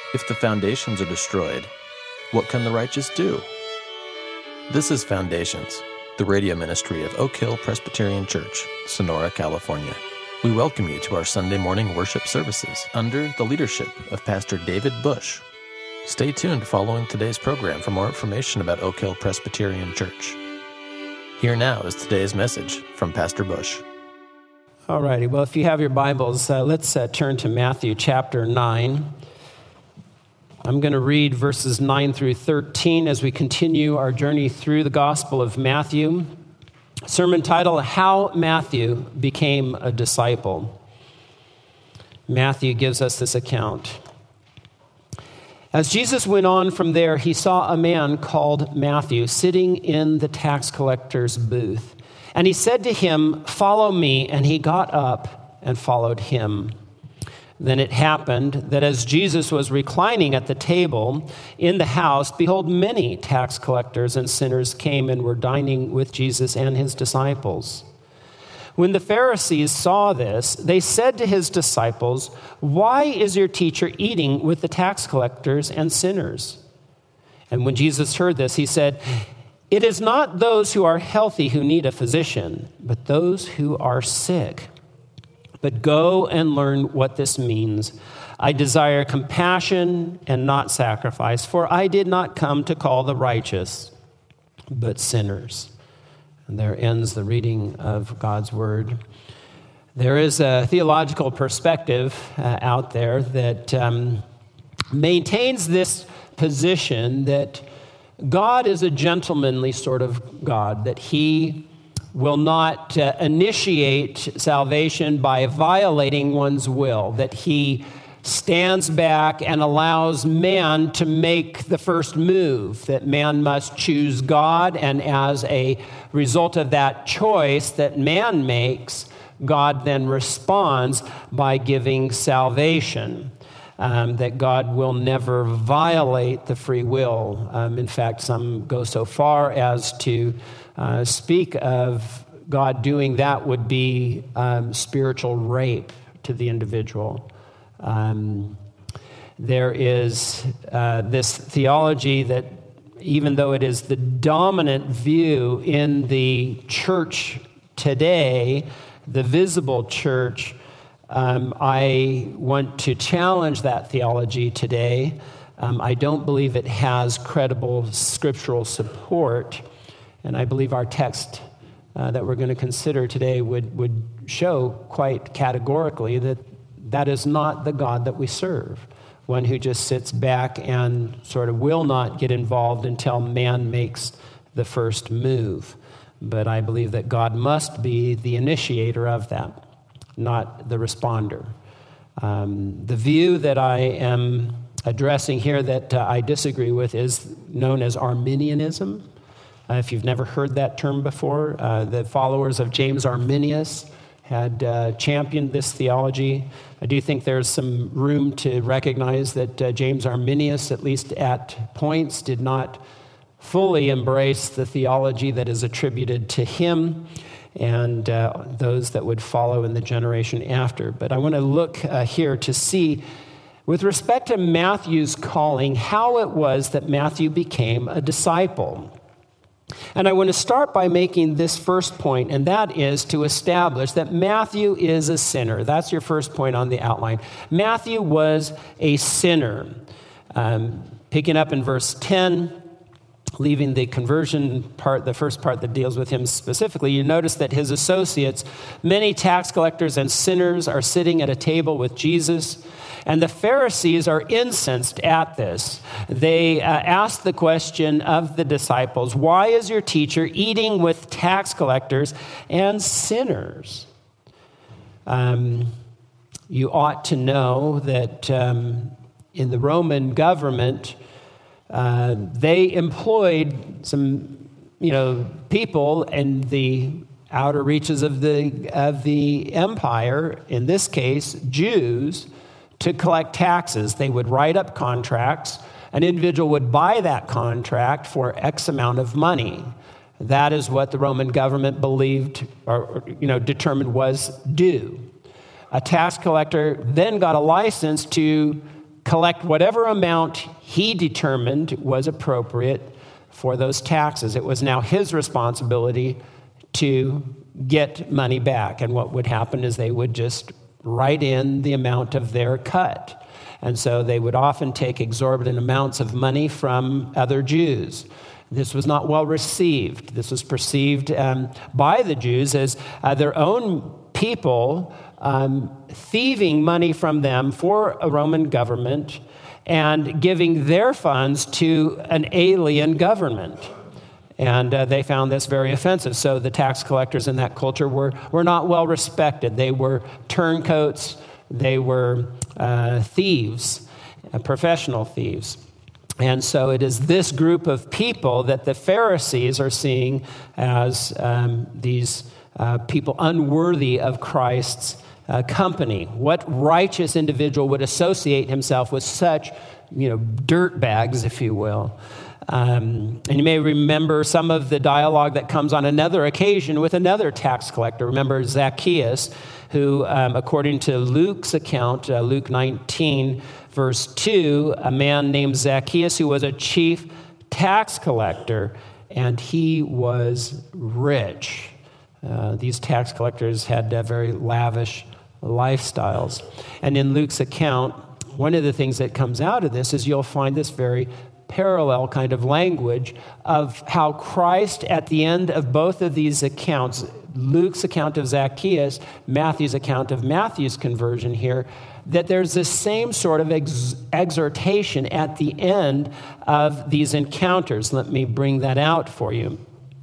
If the foundations are destroyed, what can the righteous do? This is Foundations, the radio ministry of Oak Hill Presbyterian Church, Sonora, California. We welcome you to our Sunday morning worship services under the leadership of Pastor David Bush. Stay tuned following today's program for more information about Oak Hill Presbyterian Church. Here now is today's message from Pastor Bush. All righty. Well, if you have your Bibles, let's turn to Matthew chapter 9. I'm going to read verses 9 through 13 as we continue our journey through the Gospel of Matthew. Sermon title, How Matthew Became a Disciple. Matthew gives us this account. As Jesus went on from there, he saw a man called Matthew sitting in the tax collector's booth. And he said to him, "Follow me." And he got up and followed him. Then it happened that as Jesus was reclining at the table in the house, behold, many tax collectors and sinners came and were dining with Jesus and his disciples. When the Pharisees saw this, they said to his disciples, "Why is your teacher eating with the tax collectors and sinners?" And when Jesus heard this, he said, "It is not those who are healthy who need a physician, but those who are sick. But go and learn what this means. I desire compassion and not sacrifice, for I did not come to call the righteous, but sinners." And there ends the reading of God's word. There is a theological perspective out there that maintains this position that God is a gentlemanly sort of God, that he will not initiate salvation by violating one's will, that he stands back and allows man to make the first move, that man must choose God, and as a result of that choice that man makes, God then responds by giving salvation. That God will never violate the free will. In fact, some go so far as to speak of God doing that would be spiritual rape to the individual. There is this theology that even though it is the dominant view in the church today, the visible church, I want to challenge that theology today. I don't believe it has credible scriptural support, and I believe our text that we're going to consider today would show quite categorically that that is not the God that we serve, one who just sits back and sort of will not get involved until man makes the first move. But I believe that God must be the initiator of that, not the responder. The view that I am addressing here that I disagree with is known as Arminianism. If you've never heard that term before, the followers of James Arminius had championed this theology. I do think there's some room to recognize that James Arminius, at least at points, did not fully embrace the theology that is attributed to him and those that would follow in the generation after. But I want to look here to see, with respect to Matthew's calling, how it was that Matthew became a disciple. And I want to start by making this first point, and that is to establish that Matthew is a sinner. That's your first point on the outline. Matthew was a sinner. Picking up in verse 10, leaving the conversion part, the first part that deals with him specifically, you notice that his associates, many tax collectors and sinners, are sitting at a table with Jesus. And the Pharisees are incensed at this. They ask the question of the disciples, "Why is your teacher eating with tax collectors and sinners?" You ought to know that in the Roman government, they employed some, people in the outer reaches of the empire, in this case, Jews, to collect taxes. They would write up contracts. An individual would buy that contract for X amount of money. That is what the Roman government believed or determined was due. A tax collector then got a license to collect whatever amount he determined was appropriate for those taxes. It was now his responsibility to get money back. And what would happen is they would just write in the amount of their cut. And so they would often take exorbitant amounts of money from other Jews. This was not well received. This was perceived by the Jews as their own people thieving money from them for a Roman government and giving their funds to an alien government. And they found this very offensive. So the tax collectors in that culture were not well respected. They were turncoats. They were thieves, professional thieves. And so it is this group of people that the Pharisees are seeing as these people unworthy of Christ's company. What righteous individual would associate himself with such, dirt bags, if you will? And you may remember some of the dialogue that comes on another occasion with another tax collector. Remember Zacchaeus, who, according to Luke's account, Luke 19, verse 2, a man named Zacchaeus who was a chief tax collector, and he was rich. These tax collectors had very lavish lifestyles. And in Luke's account, one of the things that comes out of this is you'll find this very parallel kind of language of how Christ, at the end of both of these accounts, Luke's account of Zacchaeus, Matthew's account of Matthew's conversion here, that there's this same sort of exhortation at the end of these encounters. Let me bring that out for you.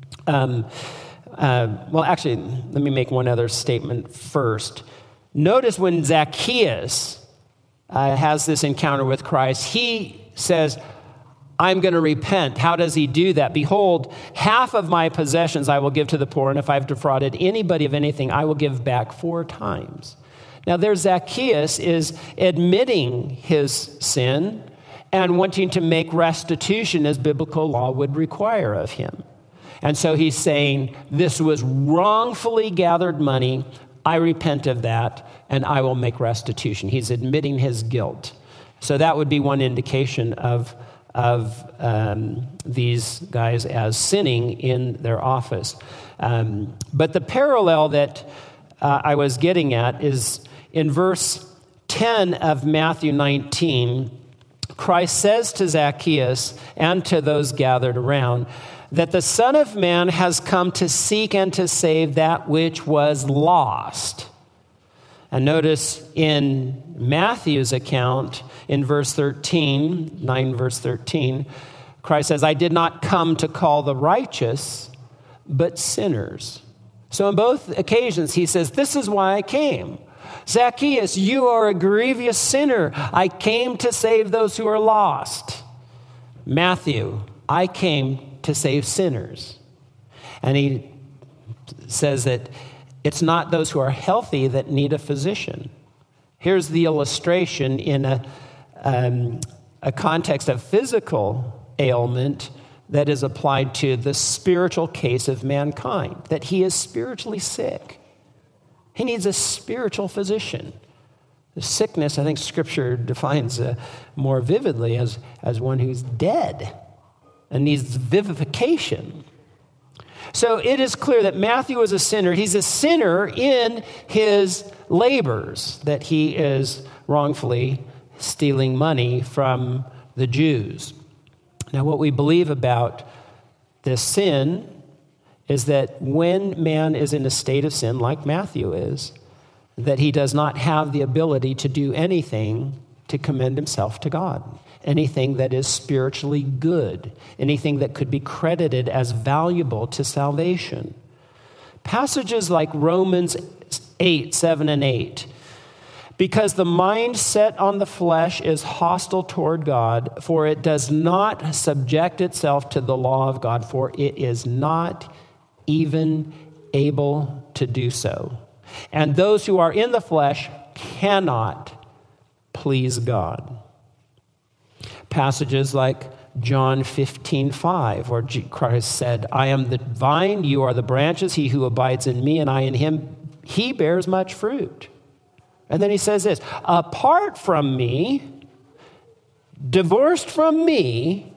Actually, let me make one other statement first. Notice when Zacchaeus has this encounter with Christ, he says, I'm going to repent. How does he do that? Behold, half of my possessions I will give to the poor, and if I've defrauded anybody of anything, I will give back 4 times. Now, there Zacchaeus is admitting his sin and wanting to make restitution as biblical law would require of him. And so he's saying, this was wrongfully gathered money. I repent of that, and I will make restitution. He's admitting his guilt. So that would be one indication of these guys as sinning in their office. But the parallel that I was getting at is in verse 10 of Matthew 19, Christ says to Zacchaeus and to those gathered around that the Son of Man has come to seek and to save that which was lost. And notice in Matthew's account, in verse 13, 9 verse 13, Christ says, I did not come to call the righteous, but sinners. So on both occasions, he says, this is why I came. Zacchaeus, you are a grievous sinner. I came to save those who are lost. Matthew, I came to save sinners. And he says that it's not those who are healthy that need a physician. Here's the illustration in a context of physical ailment that is applied to the spiritual case of mankind, that he is spiritually sick. He needs a spiritual physician. The sickness, I think Scripture defines more vividly as one who's dead and needs vivification. So it is clear that Matthew is a sinner. He's a sinner in his labors, that he is wrongfully stealing money from the Jews. Now, what we believe about this sin is that when man is in a state of sin, like Matthew is, that he does not have the ability to do anything to commend himself to God. Anything that is spiritually good, anything that could be credited as valuable to salvation. Passages like Romans 8, 7, and 8. Because the mind set on the flesh is hostile toward God, for it does not subject itself to the law of God, for it is not even able to do so. And those who are in the flesh cannot please God. Passages like John 15:5, where Christ said, I am the vine, you are the branches, he who abides in me and I in him, he bears much fruit. And then he says this, apart from me, divorced from me,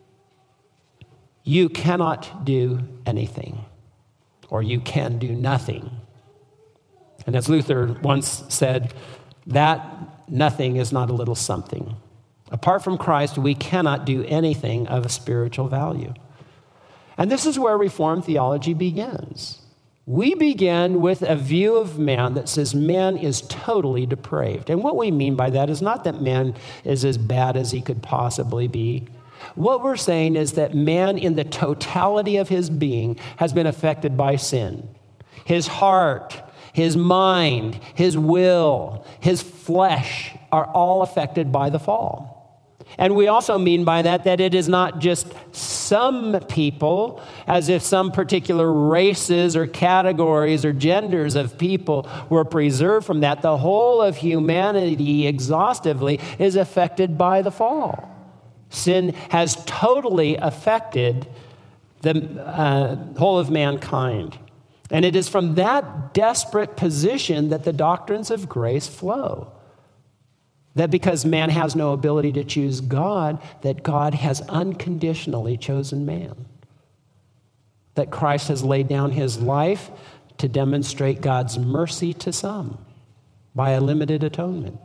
you cannot do anything, or you can do nothing. And as Luther once said, that nothing is not a little something. Apart from Christ, we cannot do anything of a spiritual value. And this is where Reformed theology begins. We begin with a view of man that says man is totally depraved. And what we mean by that is not that man is as bad as he could possibly be. What we're saying is that man in the totality of his being has been affected by sin. His heart, his mind, his will, his flesh are all affected by the fall. And we also mean by that it is not just some people, as if some particular races or categories or genders of people were preserved from that. The whole of humanity exhaustively is affected by the fall. Sin has totally affected the whole of mankind. And it is from that desperate position that the doctrines of grace flow. That because man has no ability to choose God, that God has unconditionally chosen man. That Christ has laid down his life to demonstrate God's mercy to some by a limited atonement.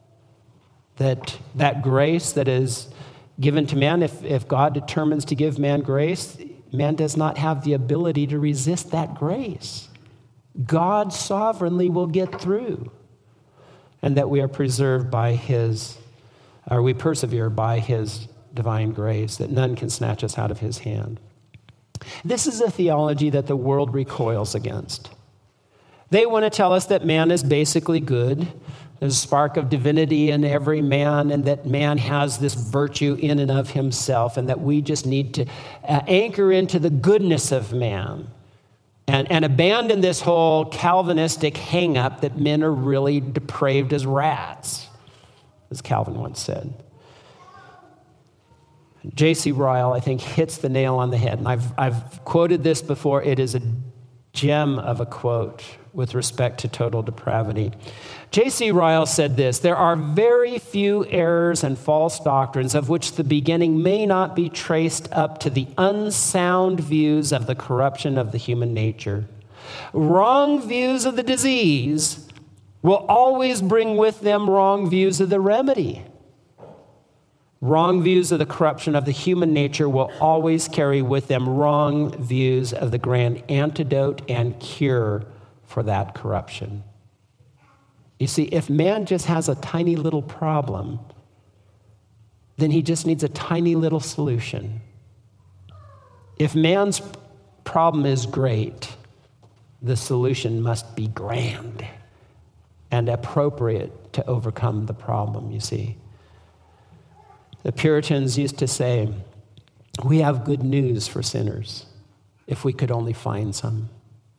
That grace that is given to man, if God determines to give man grace, man does not have the ability to resist that grace. God sovereignly will get through. And that we are preserved by we persevere by his divine grace, that none can snatch us out of his hand. This is a theology that the world recoils against. They want to tell us that man is basically good. There's a spark of divinity in every man, and that man has this virtue in and of himself, and that we just need to anchor into the goodness of man. And abandon this whole Calvinistic hang-up that men are really depraved as rats, as Calvin once said. J.C. Ryle, I think, hits the nail on the head. And I've quoted this before. It is a gem of a quote with respect to total depravity. J.C. Ryle said this: "There are very few errors and false doctrines of which the beginning may not be traced up to the unsound views of the corruption of the human nature. Wrong views of the disease will always bring with them wrong views of the remedy. Wrong views of the corruption of the human nature will always carry with them wrong views of the grand antidote and cure for that corruption." You see, if man just has a tiny little problem, then he just needs a tiny little solution. If man's problem is great, the solution must be grand and appropriate to overcome the problem, you see. The Puritans used to say, "We have good news for sinners if we could only find some."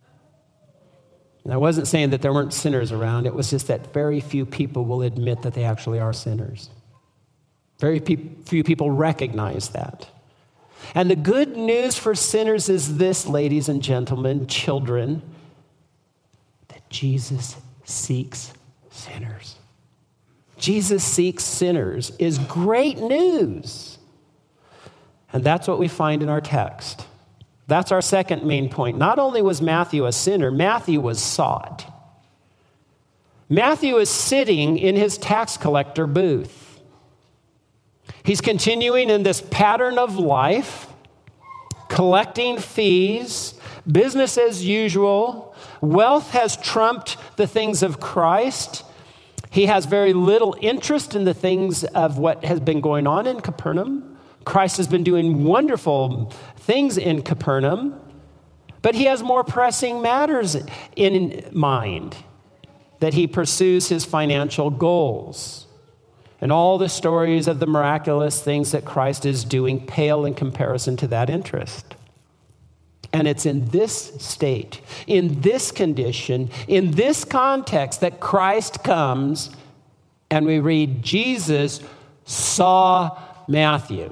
And I wasn't saying that there weren't sinners around. It was just that very few people will admit that they actually are sinners. Very few people recognize that. And the good news for sinners is this, ladies and gentlemen, children, that Jesus seeks sinners. Jesus seeks sinners is great news. And that's what we find in our text. That's our second main point. Not only was Matthew a sinner, Matthew was sought. Matthew is sitting in his tax collector booth. He's continuing in this pattern of life, collecting fees, business as usual. Wealth has trumped the things of Christ. He has very little interest in the things of what has been going on in Capernaum. Christ has been doing wonderful things in Capernaum, but he has more pressing matters in mind, that he pursues his financial goals. And all the stories of the miraculous things that Christ is doing pale in comparison to that interest. And it's in this state, in this condition, in this context that Christ comes, and we read, Jesus saw Matthew.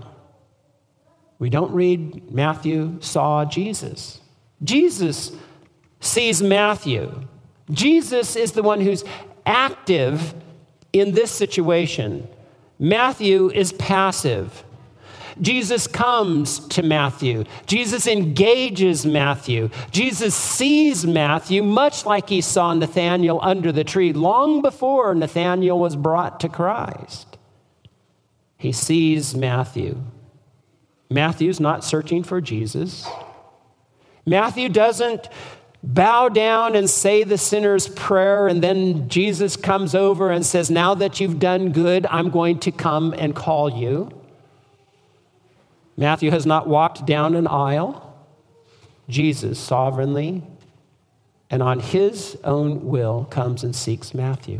We don't read Matthew saw Jesus. Jesus sees Matthew. Jesus is the one who's active in this situation. Matthew is passive. Jesus comes to Matthew. Jesus engages Matthew. Jesus sees Matthew much like he saw Nathanael under the tree long before Nathanael was brought to Christ. He sees Matthew. Matthew's not searching for Jesus. Matthew doesn't bow down and say the sinner's prayer, and then Jesus comes over and says, now that you've done good, I'm going to come and call you. Matthew has not walked down an aisle. Jesus sovereignly and on his own will comes and seeks Matthew.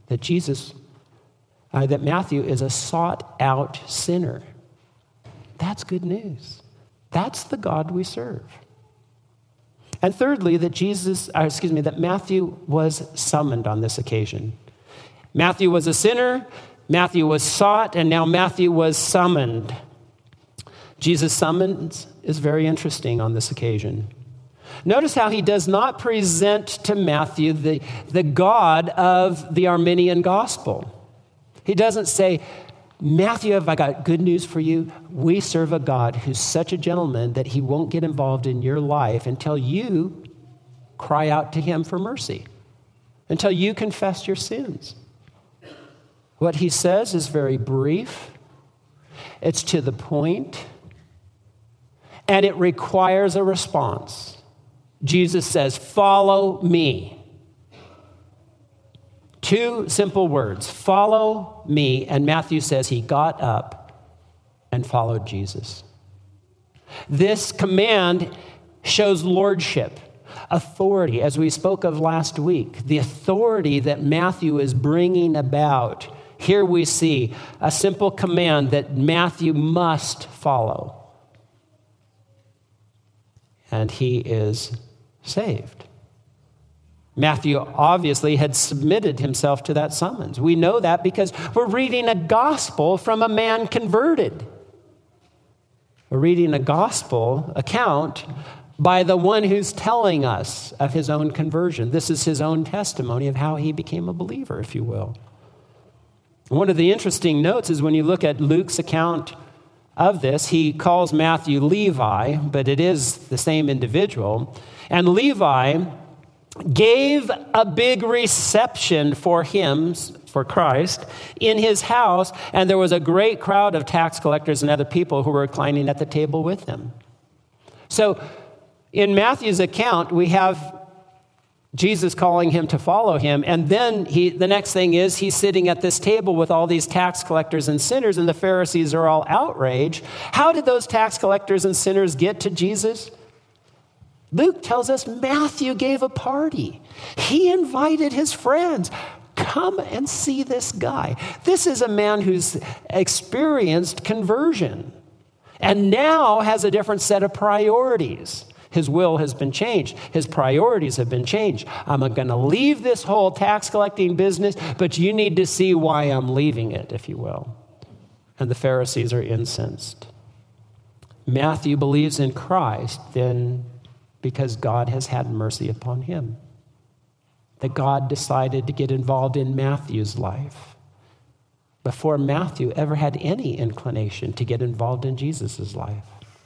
That Matthew is a sought-out sinner. That's good news. That's the God we serve. And thirdly, that Matthew was summoned on this occasion. Matthew was a sinner, Matthew was sought, and now Matthew was summoned. Jesus' summons is very interesting on this occasion. Notice how he does not present to Matthew the God of the Arminian gospel. He doesn't say, Matthew, have I got good news for you? We serve a God who's such a gentleman that he won't get involved in your life until you cry out to him for mercy, until you confess your sins. What he says is very brief. It's to the point. And it requires a response. Jesus says, follow me. Two simple words, follow me. And Matthew says he got up and followed Jesus. This command shows lordship, authority, as we spoke of last week, the authority that Matthew is bringing about. Here we see a simple command that Matthew must follow. And he is saved. Matthew obviously had submitted himself to that summons. We know that because we're reading a gospel from a man converted. We're reading a gospel account by the one who's telling us of his own conversion. This is his own testimony of how he became a believer, if you will. One of the interesting notes is when you look at Luke's account of this, he calls Matthew Levi, but it is the same individual. And Levi gave a big reception for him, for Christ, in his house, and there was a great crowd of tax collectors and other people who were reclining at the table with him. So in Matthew's account, we have Jesus calling him to follow him. And then the next thing is he's sitting at this table with all these tax collectors and sinners, and the Pharisees are all outraged. How did those tax collectors and sinners get to Jesus? Luke tells us Matthew gave a party. He invited his friends. Come and see this guy. This is a man who's experienced conversion and now has a different set of priorities. His will has been changed. His priorities have been changed. I'm going to leave this whole tax collecting business, but you need to see why I'm leaving it, if you will. And the Pharisees are incensed. Matthew believes in Christ then because God has had mercy upon him. That God decided to get involved in Matthew's life before Matthew ever had any inclination to get involved in Jesus' life.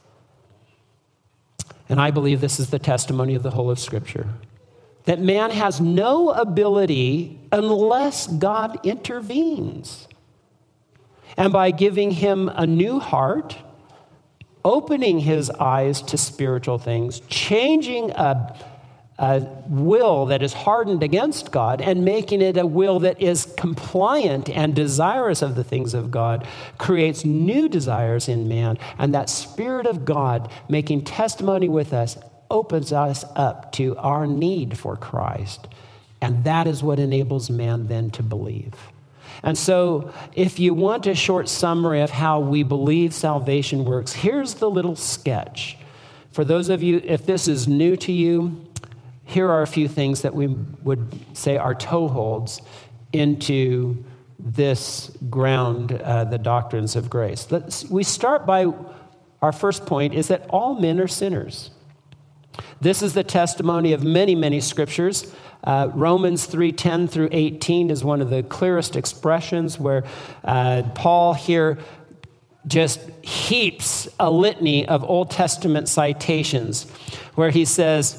And I believe this is the testimony of the whole of Scripture, that man has no ability unless God intervenes. And by giving him a new heart, opening his eyes to spiritual things, changing a will that is hardened against God and making it a will that is compliant and desirous of the things of God, creates new desires in man. And that Spirit of God making testimony with us opens us up to our need for Christ. And that is what enables man then to believe. And so if you want a short summary of how we believe salvation works, here's the little sketch. For those of you, if this is new to you, here are a few things that we would say are toeholds into this ground, the doctrines of grace. We start by our first point is that all men are sinners. This is the testimony of many, many scriptures. Romans 3:10 through 18 is one of the clearest expressions where Paul here just heaps a litany of Old Testament citations where he says,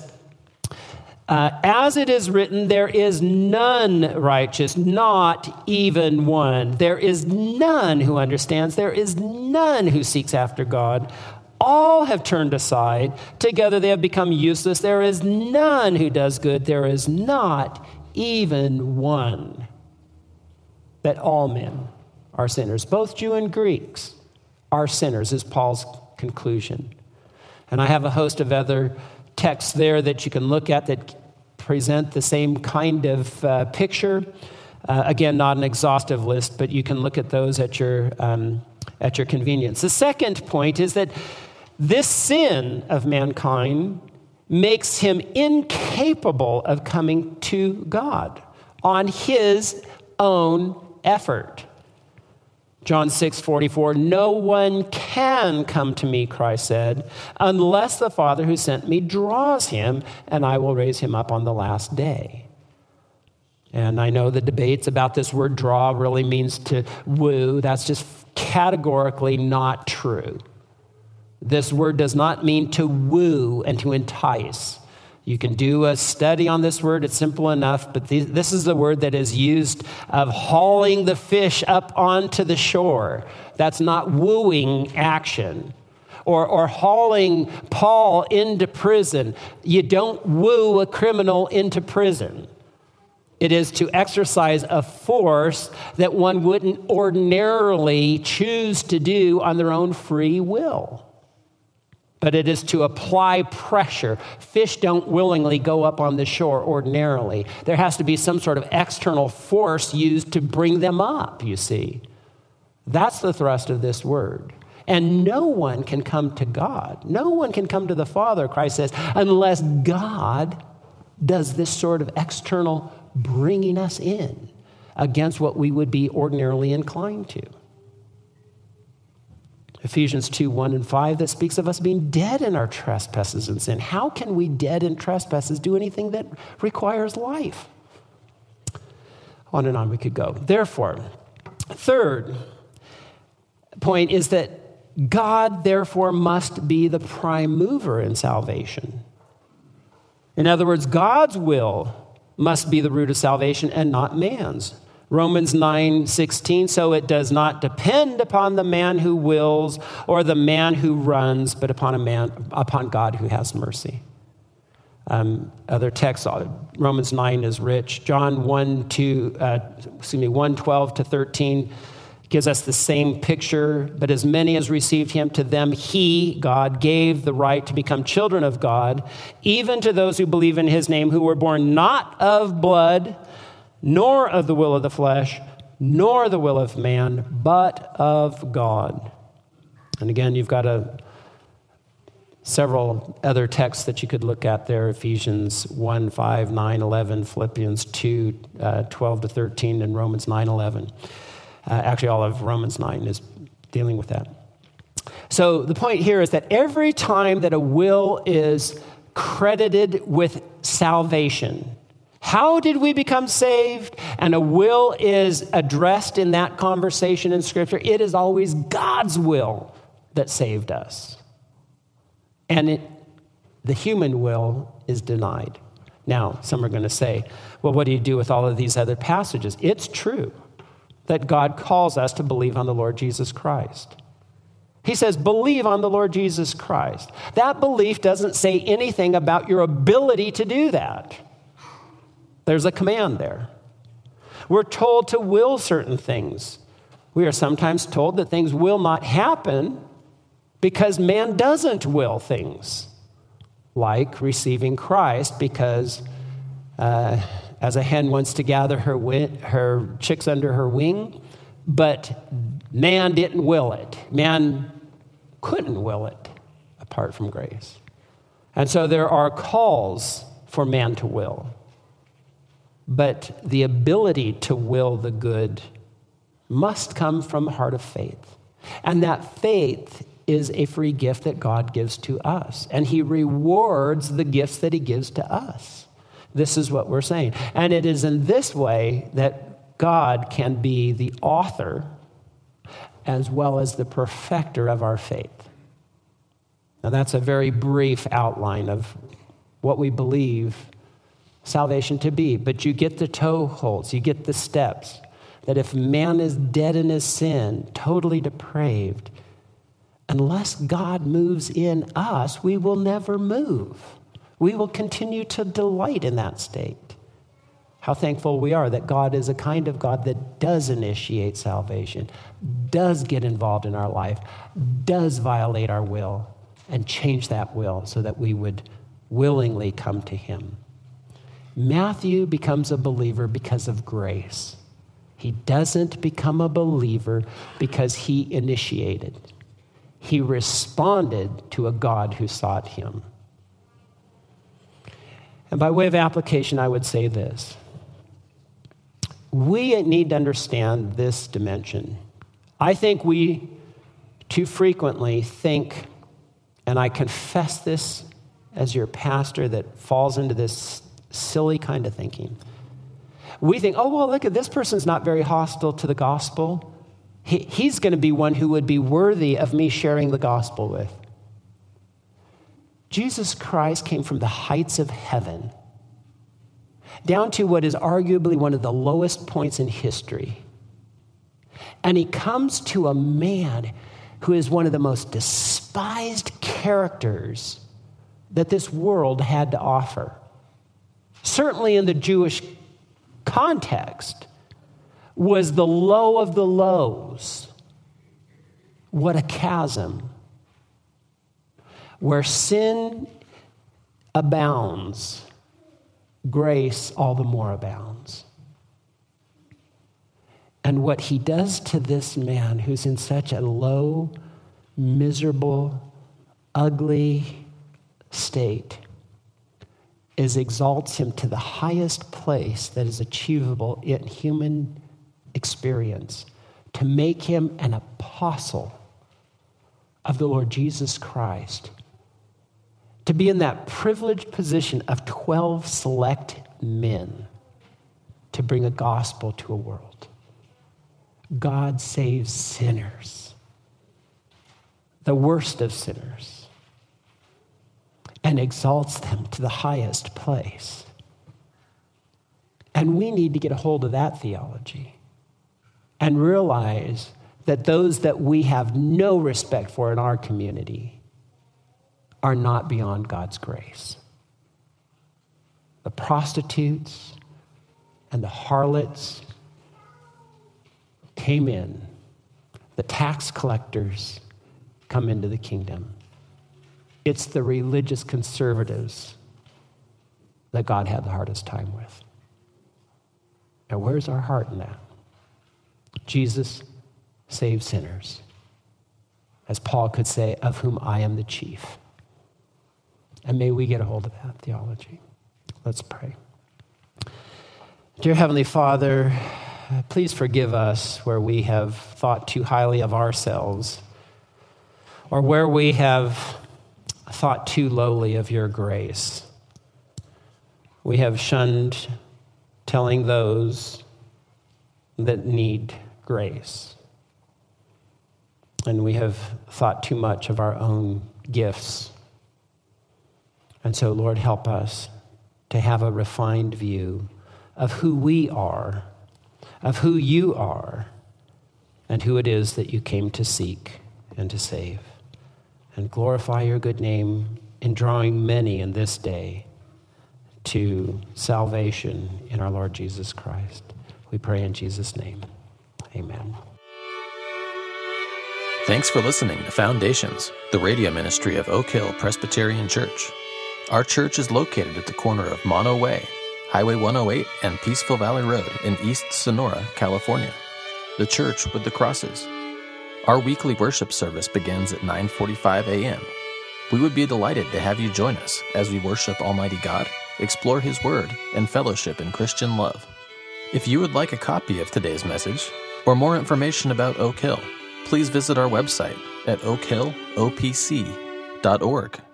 as it is written, there is none righteous, not even one. There is none who understands. There is none who seeks after God. All have turned aside. Together they have become useless. There is none who does good. There is not even one. That all men are sinners, both Jew and Greeks are sinners, is Paul's conclusion. And I have a host of other texts there that you can look at that present the same kind of picture. Again, not an exhaustive list, but you can look at those at your convenience. The second point is that this sin of mankind makes him incapable of coming to God on his own effort. John 6:44, no one can come to me, Christ said, unless the Father who sent me draws him, and I will raise him up on the last day. And I know the debates about this word draw really means to woo. That's just categorically not true. This word does not mean to woo and to entice. You can do a study on this word. It's simple enough, but this is the word that is used of hauling the fish up onto the shore. That's not wooing action. Or hauling Paul into prison. You don't woo a criminal into prison. It is to exercise a force that one wouldn't ordinarily choose to do on their own free will. But it is to apply pressure. Fish don't willingly go up on the shore ordinarily. There has to be some sort of external force used to bring them up, you see. That's the thrust of this word. And no one can come to God. No one can come to the Father, Christ says, unless God does this sort of external bringing us in against what we would be ordinarily inclined to. Ephesians 2:1 and 5, that speaks of us being dead in our trespasses and sin. How can we, dead in trespasses, do anything that requires life? On and on we could go. Therefore, third point is that God, therefore, must be the prime mover in salvation. In other words, God's will must be the root of salvation and not man's. Romans 9:16, so it does not depend upon the man who wills or the man who runs, but upon God who has mercy. Other texts, Romans 9 is rich. John 1:12 to 13 gives us the same picture. But as many as received him, to them he, God, gave the right to become children of God, even to those who believe in his name, who were born not of blood, nor of the will of the flesh, nor the will of man, but of God. And again, you've got several other texts that you could look at there. Ephesians 1, 5, 9, 11, Philippians 2, 12 to 13, and Romans 9, 11. Actually, all of Romans 9 is dealing with that. So the point here is that every time that a will is credited with salvation, how did we become saved? And a will is addressed in that conversation in Scripture. It is always God's will that saved us. And the human will is denied. Now, some are going to say, well, what do you do with all of these other passages? It's true that God calls us to believe on the Lord Jesus Christ. He says, believe on the Lord Jesus Christ. That belief doesn't say anything about your ability to do that. There's a command there. We're told to will certain things. We are sometimes told that things will not happen because man doesn't will things, like receiving Christ because as a hen wants to gather her chicks under her wing, but man didn't will it. Man couldn't will it apart from grace. And so there are calls for man to will. But the ability to will the good must come from a heart of faith. And that faith is a free gift that God gives to us, and he rewards the gifts that he gives to us. This is what we're saying. And it is in this way that God can be the author as well as the perfecter of our faith. Now, that's a very brief outline of what we believe salvation to be, but you get the toe holds, you get the steps, that if man is dead in his sin, totally depraved, unless God moves in us, we will never move. We will continue to delight in that state. How thankful we are that God is a kind of God that does initiate salvation, does get involved in our life, does violate our will, and change that will so that we would willingly come to him. Matthew becomes a believer because of grace. He doesn't become a believer because he initiated. He responded to a God who sought him. And by way of application, I would say this. We need to understand this dimension. I think we too frequently think, and I confess this as your pastor that falls into this silly kind of thinking. We think, oh, well, look at this person's not very hostile to the gospel. He's going to be one who would be worthy of me sharing the gospel with. Jesus Christ came from the heights of heaven down to what is arguably one of the lowest points in history. And he comes to a man who is one of the most despised characters that this world had to offer. Certainly in the Jewish context, was the low of the lows. What a chasm. Where sin abounds, grace all the more abounds. And what he does to this man who's in such a low, miserable, ugly state is exalts him to the highest place that is achievable in human experience, to make him an apostle of the Lord Jesus Christ, to be in that privileged position of 12 select men to bring a gospel to a world. God saves sinners, the worst of sinners, and exalts them to the highest place. And we need to get a hold of that theology and realize that those that we have no respect for in our community are not beyond God's grace. The prostitutes and the harlots came in. The tax collectors come into the kingdom. It's the religious conservatives that God had the hardest time with. And where's our heart in that? Jesus saves sinners. As Paul could say, of whom I am the chief. And may we get a hold of that theology. Let's pray. Dear Heavenly Father, please forgive us where we have thought too highly of ourselves, or where we have thought too lowly of your grace. We have shunned telling those that need grace. And we have thought too much of our own gifts. And so, Lord, help us to have a refined view of who we are, of who you are, and who it is that you came to seek and to save. And glorify your good name in drawing many in this day to salvation in our Lord Jesus Christ. We pray in Jesus' name. Amen. Thanks for listening to Foundations, the radio ministry of Oak Hill Presbyterian Church. Our church is located at the corner of Mono Way, Highway 108, and Peaceful Valley Road in East Sonora, California. The church with the crosses. Our weekly worship service begins at 9:45 a.m. We would be delighted to have you join us as we worship Almighty God, explore His Word, and fellowship in Christian love. If you would like a copy of today's message or more information about Oak Hill, please visit our website at oakhillopc.org.